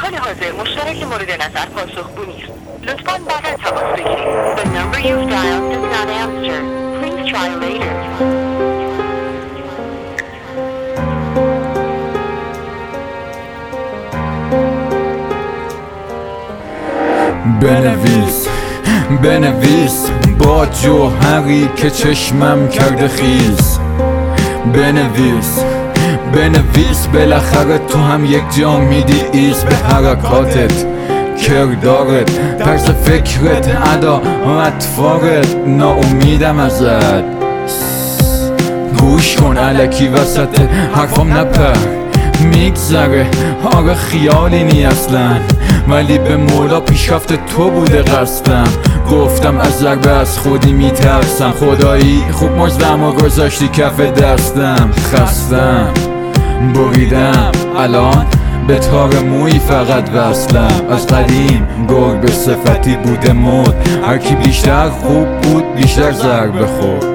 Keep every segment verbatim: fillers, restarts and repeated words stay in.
حال حاضر مشترک مورد نظر پاسخگو نیست. لطفاً بعدا تماس بگیرید. The number you've dialed does not answer. Please try later. بنویس بنویس با جوهری که چشمم کرده خیز. بنویس بنویس بالاخره تو هم یک جا میدی ایست به حرکاتت، کردارت، طرز فکرت، ادا اطوارت. ناامیدم ازت، گوش کن الکی وسط حرفام نپر. میگذره آره خیالی نی اصلا، ولی به مولا پیشرفت تو بوده قصدم. گفتم از ضربه از خودی میترسم، خدایی خوب مزدم و گذاشتی کف دستم. خستم بریدم الان به تار موی فقط وصلم. از قدیم گرگ صفتی بوده مد، هرکی بیشتر خوب بود بیشتر ضربه خورد.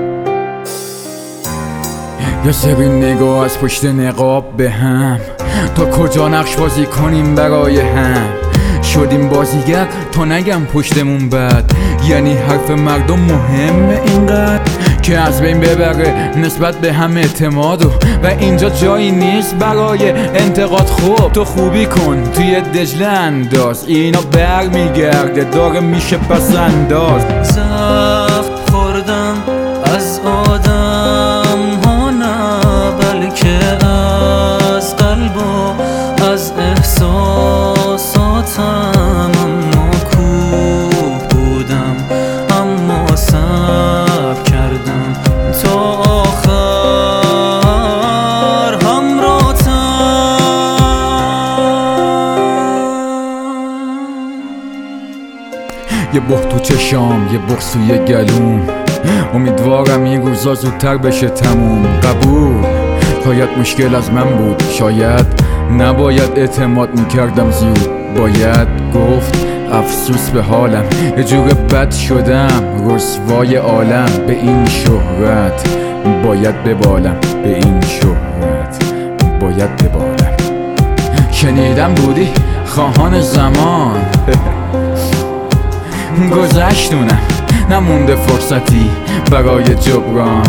یه سری نگاه از پشت نقاب به هم، تا کجا نقش بازی کنیم برای هم. شدیم بازیگر تا نگم پشتمون بد، یعنی حرف مردم مهمه اینقدر که از بین ببره نسبت به هم اعتماد و, و اینجا جایی نیست برای انتقاد. خوب تو خوبی کن توی دجله انداز، اینا بر میگرده داره میشه پس انداز. زخم خوردم از آدم ها نه بلکه از قلب و از احساساتم. اما کوه بودم اما صبر کردم تا آخر همراهتم. یه بخت تو چشام یه بخت توی گلوم، امیدوارم این روزا زودتر بشه تموم. قبول شاید مشکل از من بود، شاید نباید اعتماد میکردم زود. باید گفت افسوس به حالم، یه جور بد شدم رسوای عالم. به این شهرت باید ببالم، به این شهرت باید ببالم. شنیدم بودی خواهان زمان گذشتونم نمونده فرصتی برای جبران.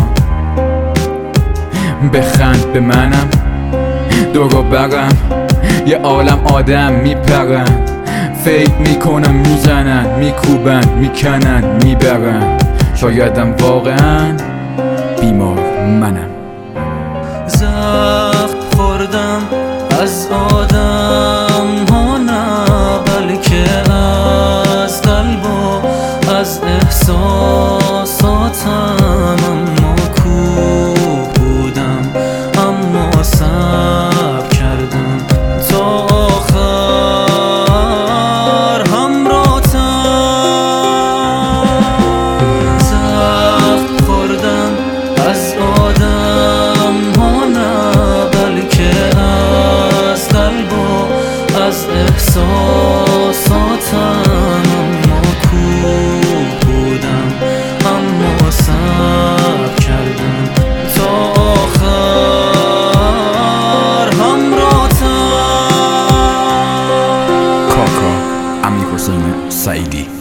بخند به منم دور و برم، یه عالم آدم میپرن، فکر میکنن میزنن میکوبن میکنن میبرن. شایدم واقعا بیمار منم. زخم خوردم از آدم ها نه بلکه از قلب و از احساساتم. اما کوه بودم اما صبر کردم تا آخر همراهتم. زخم خوردم از آدم ها نه بلکه از قلب و از احساساتم. اما کوه بودم اما صبر کردم تا آخر همراهتم. کاکا امیر حسین سعیدی.